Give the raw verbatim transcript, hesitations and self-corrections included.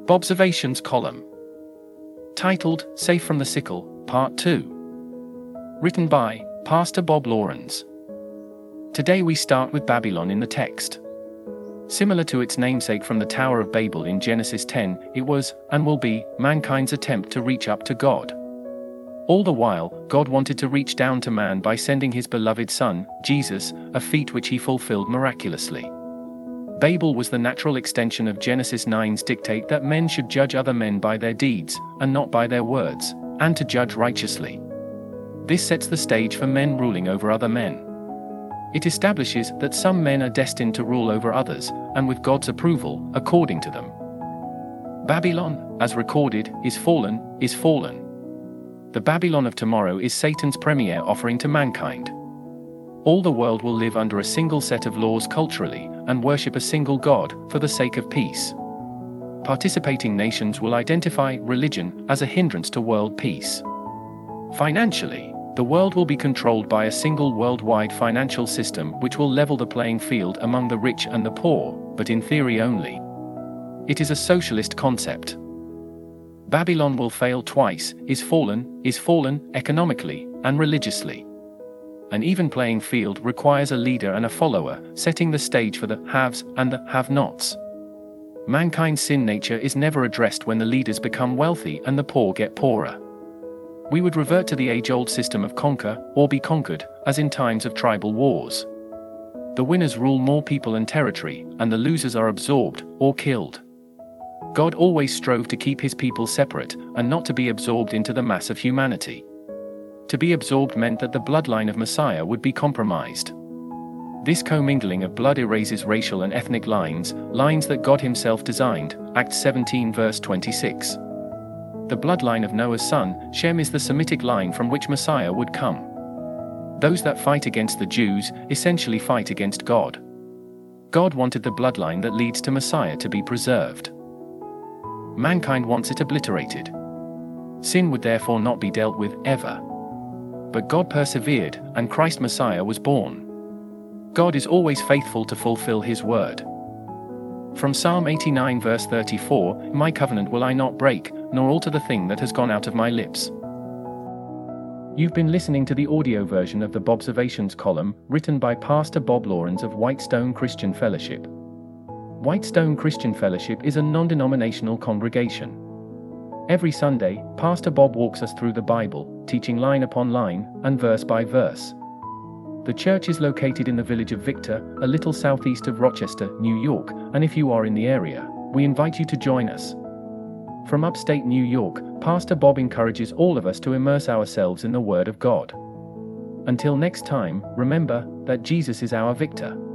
Bobservations column. Titled, Safe from the Sickle, Part two. Written by Pastor Bob Lawrence. Today we start with Babylon in the text. Similar to its namesake from the Tower of Babel in Genesis ten, it was, and will be, mankind's attempt to reach up to God. All the while, God wanted to reach down to man by sending his beloved Son, Jesus, a feat which he fulfilled miraculously. Babel was the natural extension of Genesis nine's dictate that men should judge other men by their deeds, and not by their words, and to judge righteously. This sets the stage for men ruling over other men. It establishes that some men are destined to rule over others, and with God's approval, according to them. Babylon, as recorded, is fallen, is fallen. The Babylon of tomorrow is Satan's premier offering to mankind. All the world will live under a single set of laws culturally, and worship a single God, for the sake of peace. Participating nations will identify religion as a hindrance to world peace. Financially, the world will be controlled by a single worldwide financial system which will level the playing field among the rich and the poor, but in theory only. It is a socialist concept. Babylon will fail twice, is fallen, is fallen, economically, and religiously. An even playing field requires a leader and a follower, setting the stage for the haves and the have-nots. Mankind's sin nature is never addressed when the leaders become wealthy and the poor get poorer. We would revert to the age-old system of conquer, or be conquered, as in times of tribal wars. The winners rule more people and territory, and the losers are absorbed, or killed. God always strove to keep his people separate, and not to be absorbed into the mass of humanity. To be absorbed meant that the bloodline of Messiah would be compromised. This commingling of blood erases racial and ethnic lines, lines that God himself designed, Acts seventeen verse twenty-six. The bloodline of Noah's son, Shem, is the Semitic line from which Messiah would come. Those that fight against the Jews, essentially fight against God. God wanted the bloodline that leads to Messiah to be preserved. Mankind wants it obliterated. Sin would therefore not be dealt with, ever. But God persevered, and Christ Messiah was born. God is always faithful to fulfill his word. From Psalm eighty-nine verse thirty-four, My covenant will I not break, nor alter the thing that has gone out of my lips. You've been listening to the audio version of the Bobservations column, written by Pastor Bob Lawrence of Whitestone Christian Fellowship. Whitestone Christian Fellowship is a non-denominational congregation. Every Sunday, Pastor Bob walks us through the Bible, teaching line upon line, and verse by verse. The church is located in the village of Victor, a little southeast of Rochester, New York, and if you are in the area, we invite you to join us. From upstate New York, Pastor Bob encourages all of us to immerse ourselves in the Word of God. Until next time, remember that Jesus is our victor.